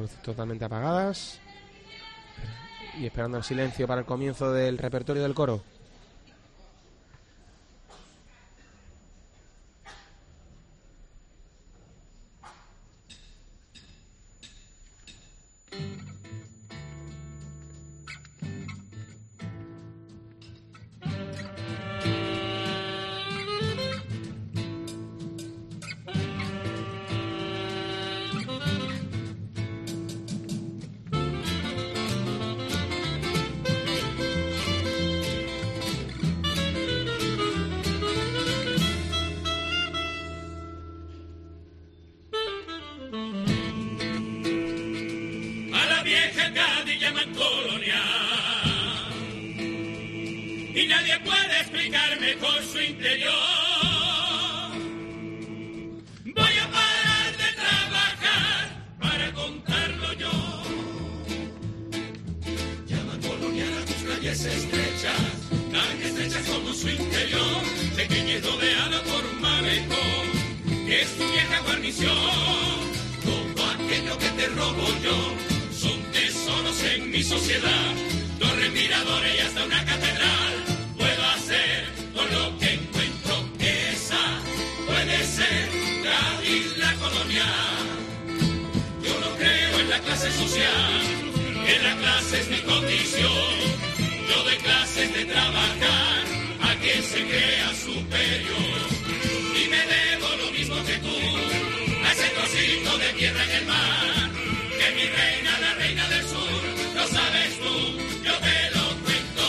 luces totalmente apagadas. Y esperando el silencio para el comienzo del repertorio del coro. Y nadie puede explicar mejor su interior. Voy a parar de trabajar para contarlo yo. Llama colonial a tus calles estrechas como su interior. Pequeñez rodeada por un malecón, que es tu vieja guarnición. Todo aquello que te robo yo son tesoros en mi sociedad. Torres, miradores y hasta una catedral. Puedo hacer con lo que encuentro. Esa puede ser Cádiz la colonial. Yo no creo en la clase social, que la clase es mi condición. Yo doy clases de trabajar a quien se crea superior. Y me debo lo mismo que tú, a ese trocito de tierra en el mar. Que mi reina, la reina del sur, lo sabes tú. Yo te lo cuento.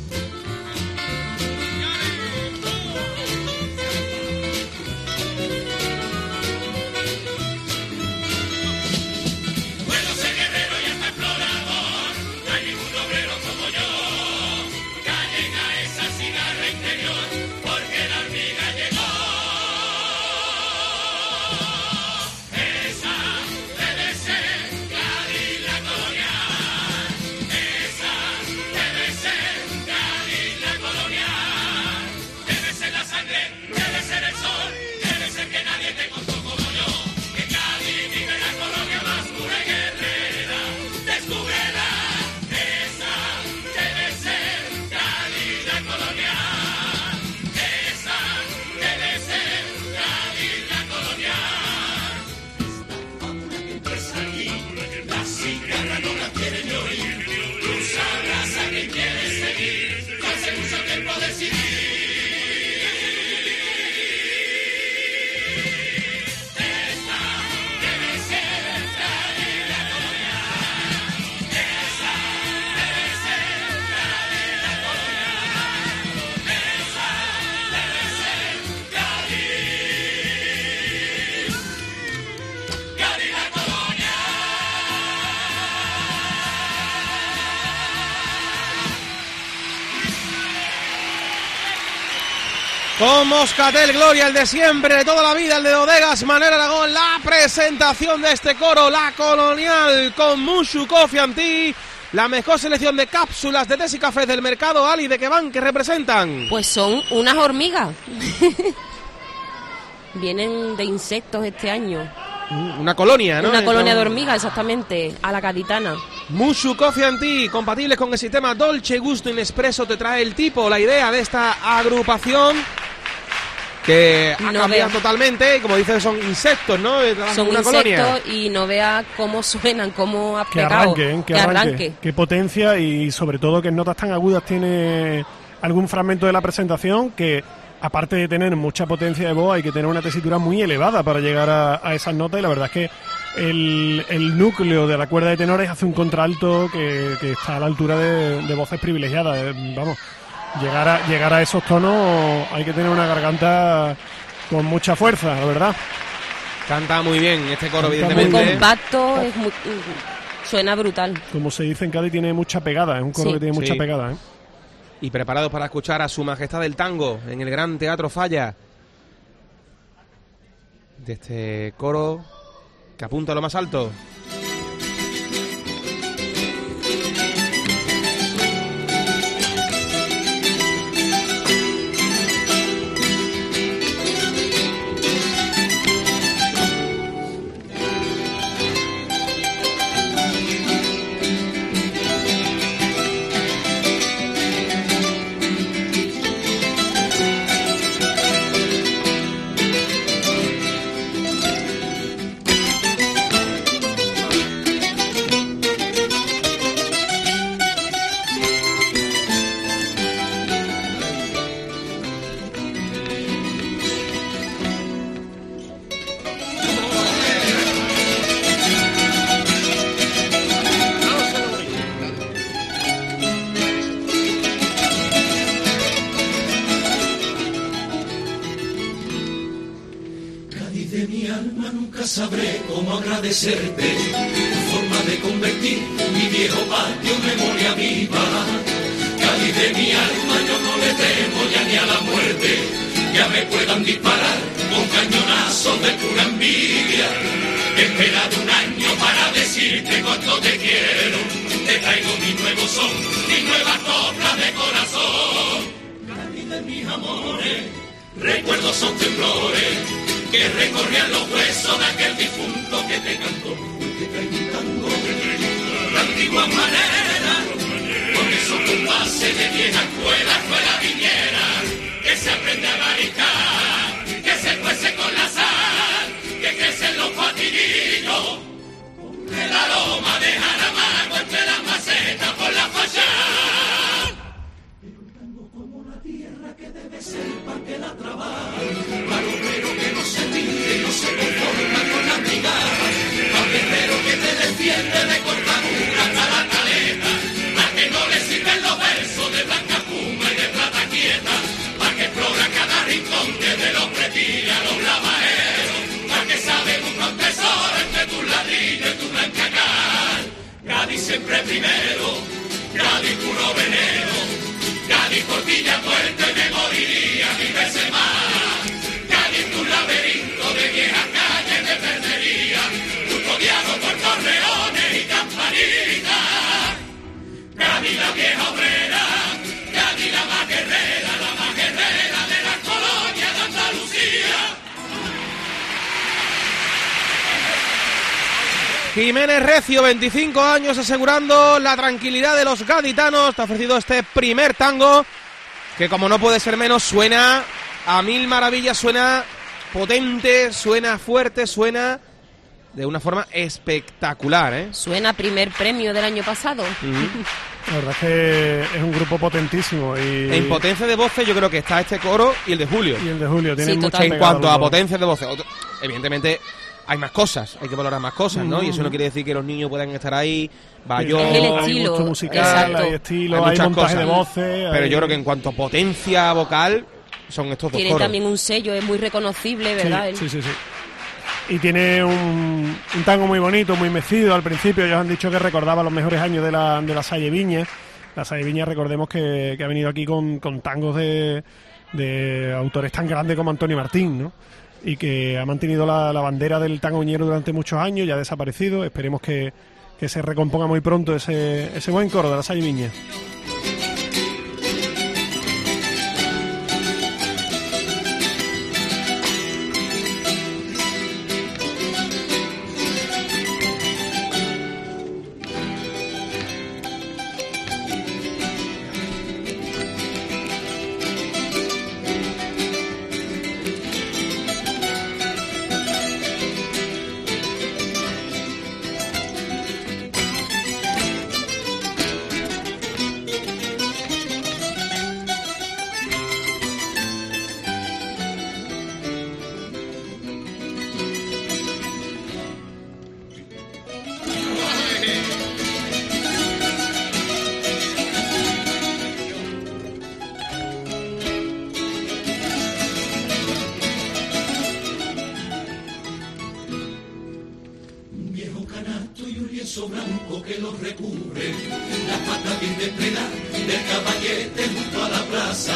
Puedo ser guerrero y hasta explorador. No hay ningún obrero como yo. Callen a esa cigarra interior, porque la hormiga llegó. Esa debe ser Cádiz la colonial. Esa debe ser Cádiz la colonial. Debe ser la sangre, debe ser el sol, debe ser que nadie te contó como yo. Que Cádiz vive la colonia más pura y guerrera. Descúbrela. Esa debe ser Cádiz la colonial. Esa debe ser Cádiz la colonial. Esta fábula que empieza aquí, la cigarra no la quieren ni oír. Tú sabrás a quién quieres seguir. Hace mucho tiempo decidí. Esta debe ser Cádiz la colonial. Esa debe ser Cádiz la colonial. Esa debe ser Cádiz. Cádiz la colonial. Con Moscatel Gloria, el de siempre, de toda la vida, el de Bodegas Manel Aragón, la presentación de este coro, la colonial, con Mushu Coffee and Tea, la mejor selección de cápsulas de tés y cafés del mercado. Ali, ¿de qué van? ¿Qué representan? Pues son unas hormigas. Vienen de insectos este año. Una colonia, ¿no? Una colonia de hormigas, exactamente, a la gaditana. Mushu Coffee and Tea, compatibles con el sistema Dolce Gusto in Espresso, te trae el tipo, la idea de esta agrupación que ha cambiado totalmente, como dices, son insectos, ¿no? Son una insectos colonia. Y no veas cómo suenan, cómo ha Que pegado. arranque. Qué potencia y sobre todo que notas tan agudas tiene algún fragmento de la presentación que, aparte de tener mucha potencia de voz, hay que tener una tesitura muy elevada para llegar a esas notas, y la verdad es que el núcleo de la cuerda de tenores hace un contralto que está a la altura de voces privilegiadas. Vamos, llegar a esos tonos hay que tener una garganta con mucha fuerza, la verdad. Canta muy bien este coro, Canta evidentemente. Muy compacto, suena brutal. Como se dice en Cádiz, tiene mucha pegada, es un coro Sí. que tiene mucha Sí. pegada, ¿eh? Y preparados para escuchar a Su Majestad del Tango en el Gran Teatro Falla. De este coro que apunta a lo más alto. alma nunca sabré cómo agradecerte tu forma de convertir mi viejo patio en memoria viva. Cádiz de mi alma, yo no le temo ya ni a la muerte, ya me puedan disparar con cañonazos de pura envidia. He esperado un año para decirte cuánto te quiero, te traigo mi nuevo son, mi nueva copla de corazón. Cádiz de mis amores, recuerdos son temblores que recorrían los huesos de aquel difunto que te cantó, que traigo un tango de antigua manera, con esos compases de vieja escuela, escuela viñera, que se aprende a maricar, que se cuece con la sal, que crecen los patidillos, con el aroma de Jaramago entre las macetas por la fachada. Pero un tango como la tierra que debe ser para que la trabaje, para obrero que no se rinde, no se conforma con la brigada, para guerrero que te defiende de cortadura hasta la caleta, para que no le sirven los versos de blanca espuma y de plata quieta, para que explora cada rincón desde los pretillas a los lavaderos, para que sabe buscar un tesoro entre tus ladrillos y tu blanca cal. Cádiz siempre primero, Cádiz puro veneno, Cádiz portilla muerta y me moriría mil veces más. Cádiz tu laberinto de viejas calles de perdería, custodiado por torreones y campanitas. Cádiz la vieja obrera, Cádiz la más guerrera de la colonia de Andalucía. Jiménez Recio, 25 años, asegurando la tranquilidad de los gaditanos. Te ha ofrecido este primer tango que, como no puede ser menos, suena a mil maravillas, suena potente, suena fuerte, suena de una forma espectacular, ¿eh? Suena primer premio del año pasado. La verdad es que es un grupo potentísimo. Y en potencia de voces yo creo que está este coro y el de Julio. Y el de Julio tiene Sí, mucha total. En pegada cuanto los a dos. potencia de voces, evidentemente hay más cosas, hay que valorar más cosas, ¿no? Y eso no quiere decir que los niños puedan estar ahí, Es el Hay estilo, mucho musical, exacto. hay estilo, Hay hay muchas montaje cosas. de voces. pero hay- yo creo que en cuanto a potencia vocal son estos dos Tiene coros. también un sello, es muy reconocible, ¿verdad? Sí, sí, sí. Y tiene un tango muy bonito, muy mecido. Al principio ellos han dicho que recordaba los mejores años de la Salle Viña. La Salle Viña, recordemos que ha venido aquí con tangos de autores tan grandes como Antonio Martín, ¿no? Y que ha mantenido la bandera del tango viñero durante muchos años, ya ha desaparecido. Esperemos que se recomponga muy pronto ese buen coro de la Salle Viña. lienzo blanco que los recubre, las patas bien desplegadas del caballete junto a la plaza.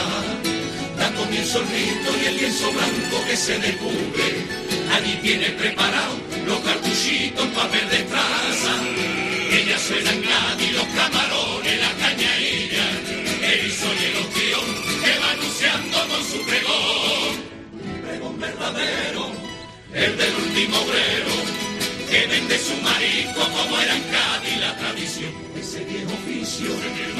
Da comienzo el rito y el lienzo blanco que se descubre. Allí tiene preparado los cartuchitos en papel de traza. Ella suena en Cádiz, los camarones, la cañailla, el isoy y el ostión que va anunciando con su pregón. Un pregón verdadero, el del último obrero, que vende su marisco como era en Cádiz la tradición. Ese viejo oficio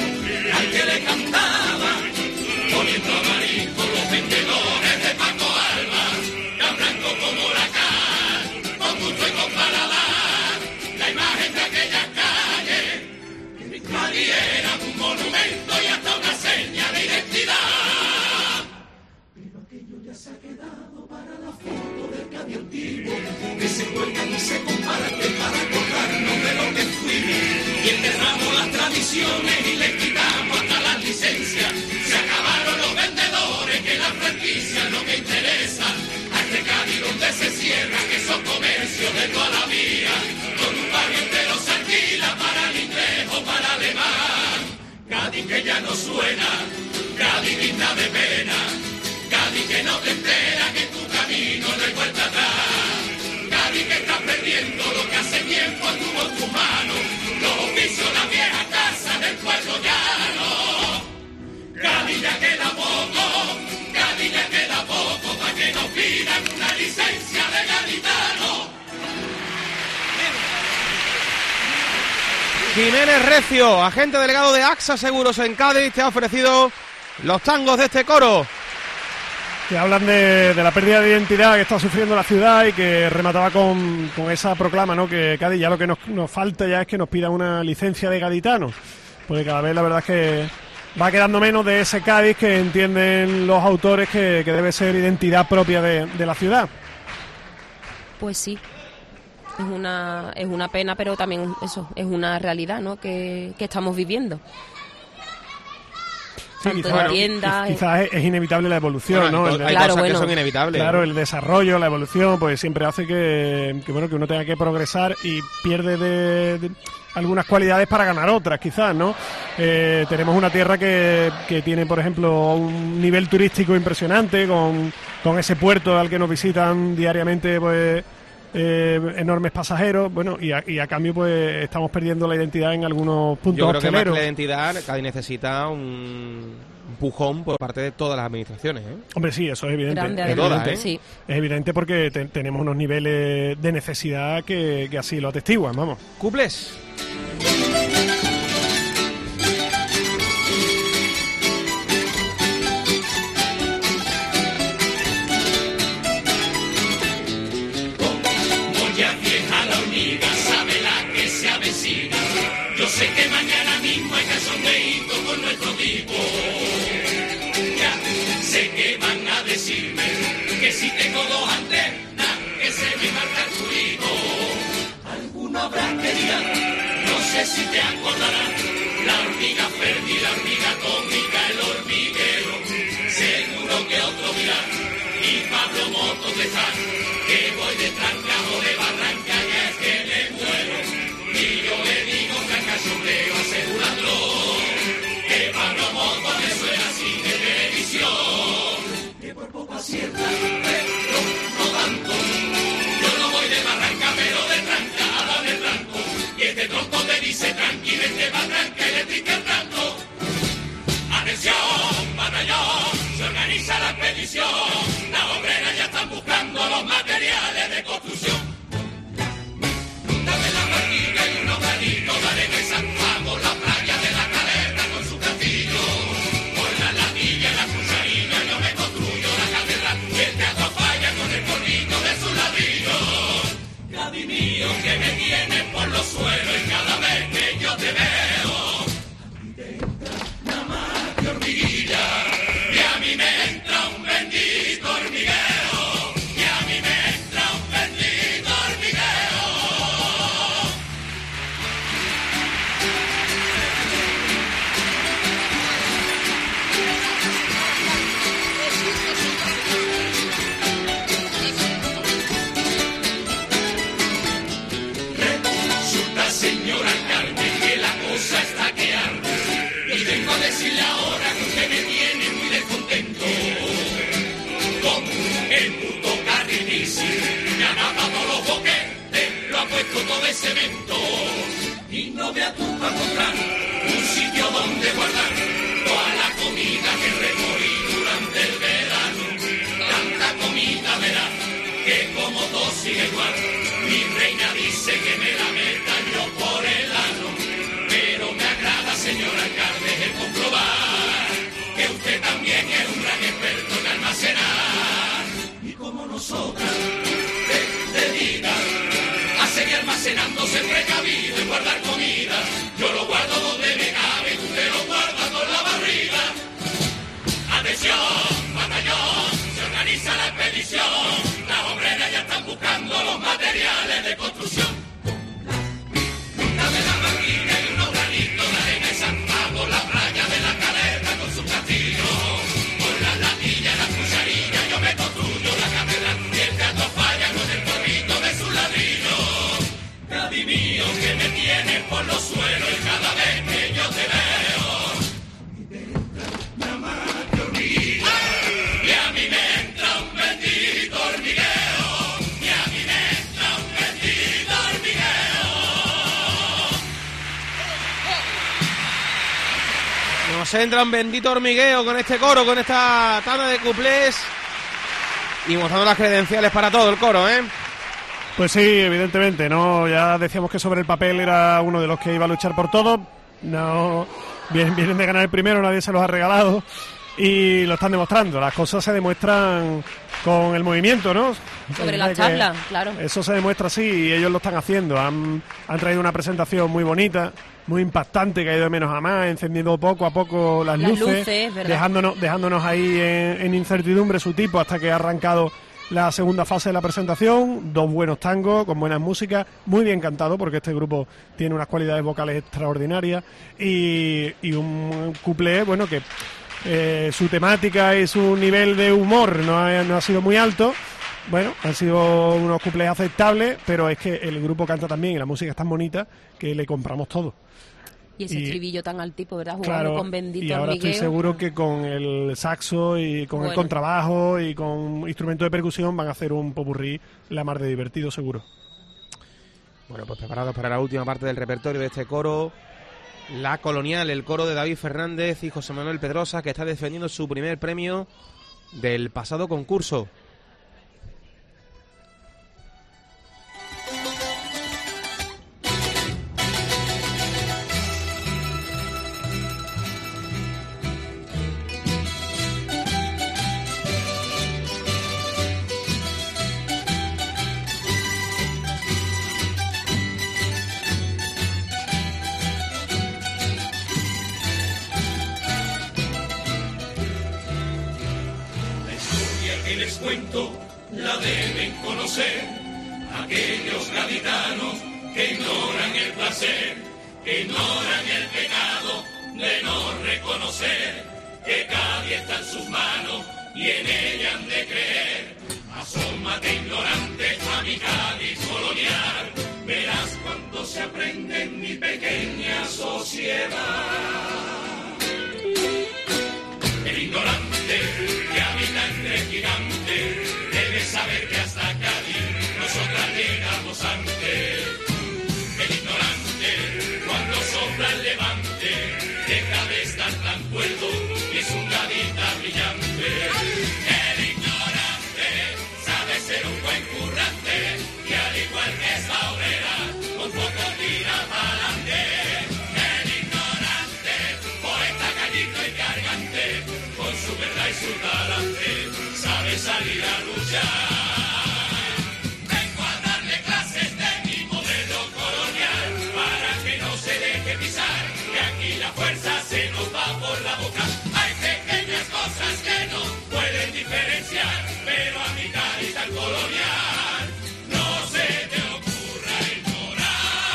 al que le cantaba, poniendo a marisco los vendedores de Paco Alba, tan blanco como la cal, con gusto y con paladar, la imagen de aquella calle, que mi Cádiz era un monumento y hasta una seña de identidad. Pero aquello ya se ha quedado para la foto del Cádiz antiguo, que se cuelgan y se comparten para acordarnos de lo que fuimos, y enterramos las tradiciones y les quitamos hasta las licencias. Se que ya no suena, Cádiz digna de pena, Cádiz que no te entera que en tu camino no hay vuelta atrás, Cádiz que estás perdiendo lo que hace tiempo estuvo en tu mano, los oficios, la vieja casa del pueblo llano. Cádiz ya queda poco, Cádiz ya queda poco, para que nos pidan una licencia de gaditano. Jiménez Recio, agente delegado de AXA Seguros en Cádiz, te ha ofrecido los tangos de este coro. Que hablan de la pérdida de identidad que está sufriendo la ciudad y que remataba con esa proclama, ¿no? Que Cádiz ya lo que nos falta ya es que nos pida una licencia de gaditanos, porque cada vez la verdad es que va quedando menos de ese Cádiz que entienden los autores que debe ser identidad propia de la ciudad. Pues sí. Es una pena, pero también eso es una realidad, ¿no? que estamos viviendo. Sí, Tanto en tiendas... quizás es inevitable la evolución, ¿no? Hay cosas que son inevitables. Claro, el desarrollo, la evolución, pues siempre hace que uno tenga que progresar y pierde de algunas cualidades para ganar otras, quizás, ¿no? Tenemos una tierra que tiene, por ejemplo, un nivel turístico impresionante, con ese puerto al que nos visitan diariamente, pues... enormes pasajeros, bueno, y a cambio pues estamos perdiendo la identidad en algunos puntos hosteleros. Yo creo que más que la identidad, Cádiz necesita un empujón por parte de todas las administraciones, ¿eh? Hombre, sí, eso es evidente. Grande, todas, ¿eh? Sí. Es evidente porque tenemos unos niveles de necesidad que así lo atestiguan, vamos. ¿Cuples? Yo sé que mañana mismo hay cachondeíto con nuestro tipo. Ya sé que van a decirme que si tengo dos antenas, que se me marca el turito. Algunos habrán que dirán, no sé si te acordarán, la hormiga Ferdi, la hormiga atómica, el hormiguero. Seguro que otro dirá, y Pablo Motos de estar, que voy de Trancajo de Barranca y es que me muero. Y yo le digo cachondeo asegurando que Pablo Motos me suena así de televisión, que por poco acierta, pero no tanto. Yo no voy de Barranca, pero de Trancada de Tranco, y este tronco te dice tranquilo, este Barranca y le trica el tranco. Atención, batallón, se organiza la expedición, las obreras ya están buscando los materiales de construcción. Dame la partida y unos granitos, dale que zanjamos la playa de la Calera con su castillo. Con la latilla y la cucharilla yo me construyo la catedral y el teatro falla con el cornito de sus ladrillos. Cádiz mío que me tienes por los suelos y cada vez que yo te veo, a mí te entra nada más que hormiguilla y a mí me entra un bendito hormigueo y a mí me entra un bendito hormigueo. Señora Carmen, que la cosa está que arde y vengo a decirle ahora que usted me tiene muy descontento con el puto carrilici, me ha matado los boquetes, lo ha puesto todo de cemento y no me atupa a encontrar un sitio donde guardar toda la comida que remorí durante el verano. Tanta comida verá que como todo sigue igual. Mi reina dice que me la meta yo por el ano, pero me agrada, señor alcalde, el comprobar que usted también es un gran experto en almacenar. Y como nosotras te diga a seguir almacenándose precavido y guardar comida, yo lo guardo donde me cabe y usted lo guarda con la barriga. Atención, batallón, se organiza la expedición, las obreras ya están buscando los materiales de construcción. Dame la máquina y unos granitos de arena y zanjamos la playa de la Calera con su castillo. Con las latillas y las cucharillas yo me construyo la catedral y el teatro falla con el corrito de sus ladrillos. Cádiz mío que me tienes por los suelos y cada vez que yo te veo, a Nos entra un bendito hormigueo con este coro, con esta tanda de cuplés y mostrando las credenciales para todo el coro, ¿eh? Pues sí, evidentemente, ¿no? Ya decíamos que sobre el papel era uno de los que iba a luchar por todo. No, vienen de ganar el primero, nadie se los ha regalado y lo están demostrando. Las cosas se demuestran con el movimiento, ¿no? Sobre las tablas, claro. Eso se demuestra así y ellos lo están haciendo. Han traído una presentación muy bonita, muy impactante, que ha ido de menos a más, encendiendo poco a poco las luces, dejándonos ahí en incertidumbre su tipo hasta que ha arrancado la segunda fase de la presentación. 2 buenos tangos con buenas músicas, muy bien cantado porque este grupo tiene unas cualidades vocales extraordinarias y un cuplé, bueno, que su temática y su nivel de humor no ha sido muy alto. Bueno, han sido unos cuplés aceptables, pero es que el grupo canta también y la música es tan bonita que le compramos todo. Y ese estribillo tan altipo, ¿verdad? Jugando claro, con bendito y ahora hormigueo. Estoy seguro que con el saxo y con el contrabajo y con instrumentos de percusión van a hacer un popurrí la mar de divertido, seguro. Bueno, pues preparados para la última parte del repertorio de este coro, La Colonial, el coro de David Fernández y José Manuel Pedrosa, que está defendiendo su primer premio del pasado concurso. Cuento, la deben conocer aquellos gaditanos que ignoran el placer, que ignoran el pecado de no reconocer que Cádiz está en sus manos y en ella han de creer. Asómate ignorante a mi Cádiz colonial, verás cuánto se aprende en mi pequeña sociedad. El ignorante que habita entre gigantes debe saber que hasta Cádiz nosotras llegamos antes. El ignorante cuando sopla el levante deja de estar tan cuerdo y es un gadita brillante. El ignorante sabe ser un buen currante y al igual que esa obrera con poco tira pa'lante. El ignorante, poeta gallito y cargante, con su verdad y su talante, sabe salir a luchar. Vengo a darle clases de mi modelo colonial, para que no se deje pisar, que aquí la fuerza se nos va por la boca. Hay pequeñas cosas que no pueden diferenciar, pero a mi Cádiz tan colonial no se te ocurra ignorar.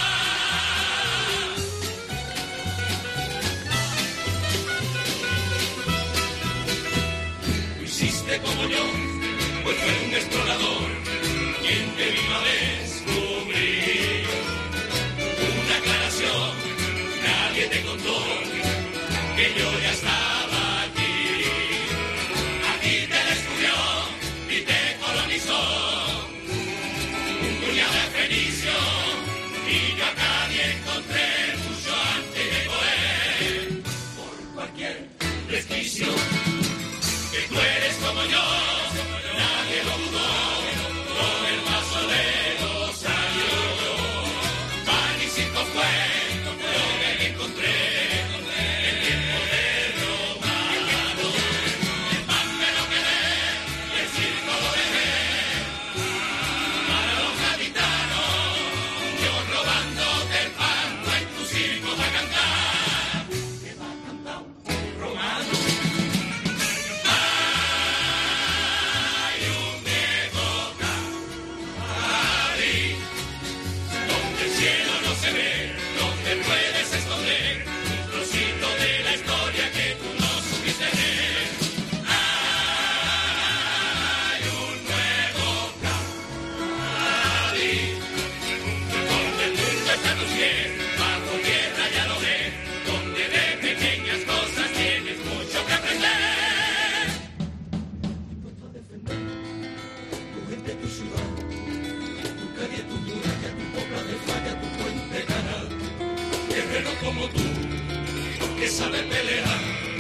Hiciste como yo, pues fue un explorador quien te vino a descubrir. Una aclaración, nadie te contó que yo ya estaba aquí. Aquí te descubrió y te colonizó un cuñado de fenicio, y yo acá encontré mucho antes de poder. Por cualquier resquicio que tú eres como yo, nadie lo dudó, con el paso de los años. Pan y circo fue lo que encontré, el tiempo de romano. El pan me lo quedé y el circo lo dejé, para los gaditanos, yo robándote el pan, no en tu circo va a cantar, que va a cantar un romano. Puedes esconder un trocito de la historia que tú no supiste ver. Hay un nuevo Cádiz, donde el mundo está a tus pies, bajo tierra ya lo ves, donde de pequeñas cosas tienes mucho que aprender. Dispuesto a defender tu gente, tu ciudad, tu calle, tu muralla, tu pobla de falla, tu puente canal. Guerrero como tú, que sabe pelear.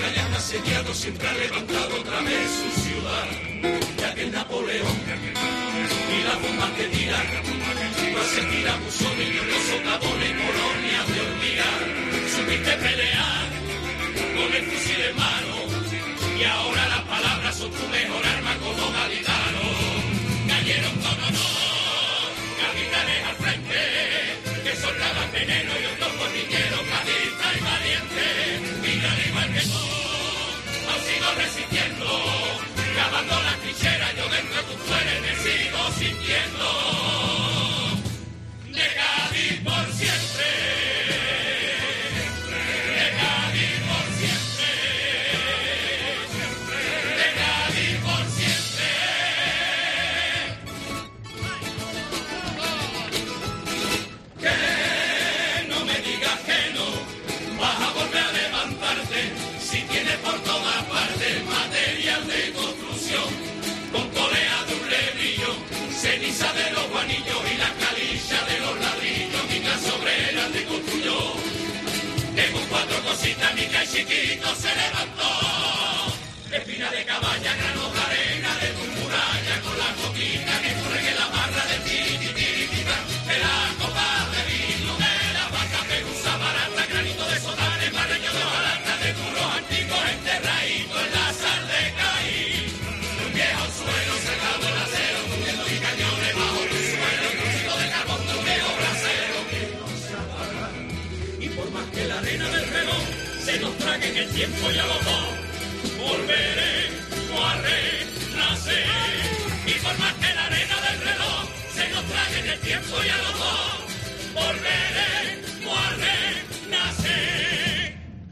hayan asediado siempre ha levantado otra vez su ciudad. Ya que Napoleón y las bombas que tiran, no se tira Mussolini y los socavones, colonias de hormigas. Supiste pelear con el fusil en mano y ahora las palabras son tu mejor arma como gaditano. Cayeron con honor, capitanes al frente, que soltaban veneno y otros guerrilleros, cadistas y valientes. Y al igual que tú, aún sigo resistiendo, cavando las trincheras, yo dentro tú fuera me sigo sintiendo. De Cádiz por siempre, de Cádiz por siempre, de Cádiz por siempre. Que no me digas que no, vas a volver a levantarte, si tienes por todas partes material de construcción, con polea de un lebrillo, ceniza de los guanillos y la calilla de los ladrillos, mi casa obrera te construyó, que con cuatro cositas mi cae chiquito se levantó, espina de caballa, granos de arena de tu muralla, con la coquita que corre en la barra de tiritirita, de la copa de vino, de la vaca pelusa barata, granito de sodales, barreño de hojalata, de duros antiguos enterraditos en la sal de caír, un viejo suelo cerrado el acero, muriendo y cañones bajo tu suelo, un trocito de carbón de un viejo brasero que no se apaga, y por más que la arena del reloj se nos trague en el tiempo y a los dos, volveremos a renacer, y por más que la arena del reloj se nos trague en el tiempo y a los dos, volveremos a renacer.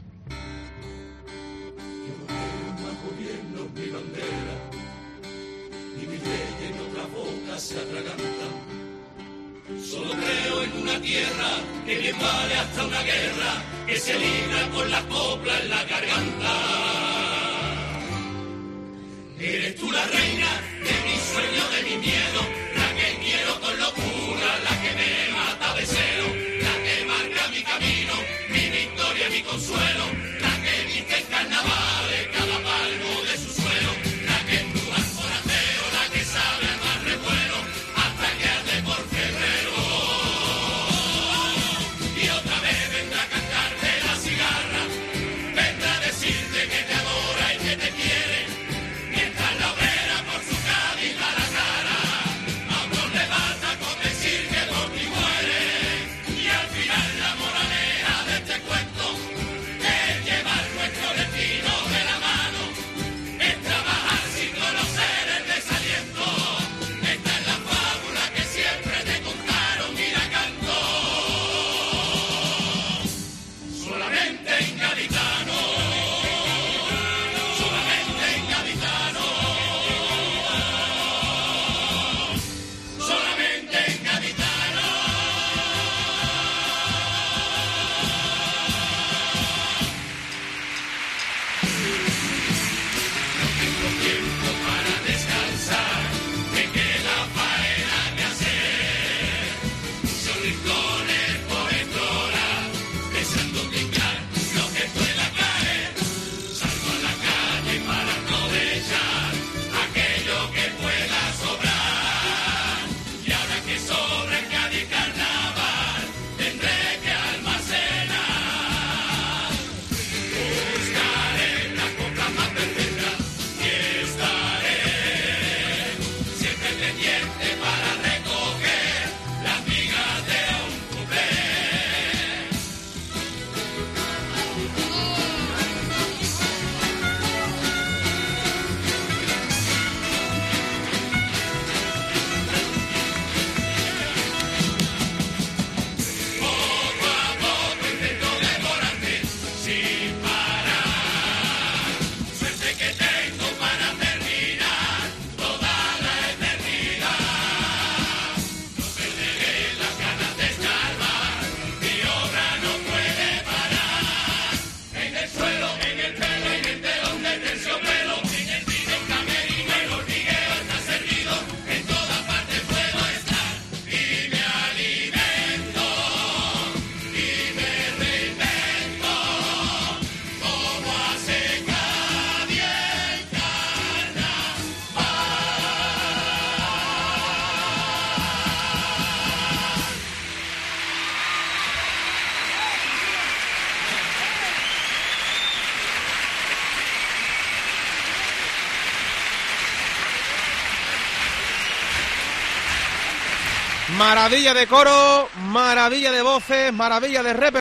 Yo no quiero más gobierno mi bandera, y mi ley en otra boca se atraganta. Solo creo en una tierra que bien vale hasta una guerra, que se libra con la copla en la garganta. Eres tú la reina de mi sueño, de mi miedo, la que quiero con locura, la que me mata de celo, la que marca mi camino, mi victoria, mi consuelo, la que viste en carnavales cada palmo de su suelo, la que empuja al forastero, la que sabe al más revuelo, hasta que arde por febrero. Y otra vez vendrá a cantarte la cigarra, vendrá a decirte que te adora y que te quiere, mientras la obrera por Maravilla de coro, maravilla de voces, maravilla de repertorio.